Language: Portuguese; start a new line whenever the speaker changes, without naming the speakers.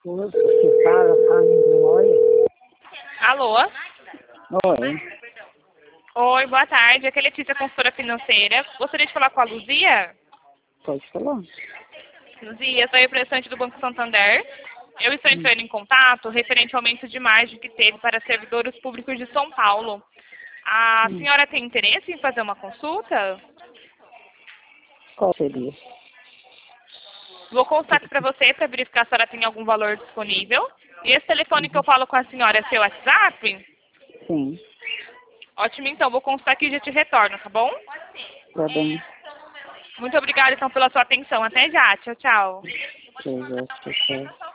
Moço que fala não olha.
Alô?
Oi,
Oi, boa tarde. Aqui é Letícia, consultora financeira. Gostaria de falar com a Luzia?
pode falar.
Luzia, sou representante do Banco Santander. Eu estou entrando em contato referente ao aumento de margem que teve para servidores públicos de São Paulo. A senhora tem interesse em fazer uma consulta?
Qual seria?
Vou consultar aqui para você para verificar se a senhora tem algum valor disponível. E esse telefone que eu falo com a senhora é seu WhatsApp?
Sim,
Ótimo, então. Vou consultar aqui e já te retorno, tá bom?
tá bem.
Muito obrigada, então, pela sua atenção. Até já. Tchau, tchau.
Eu já estou.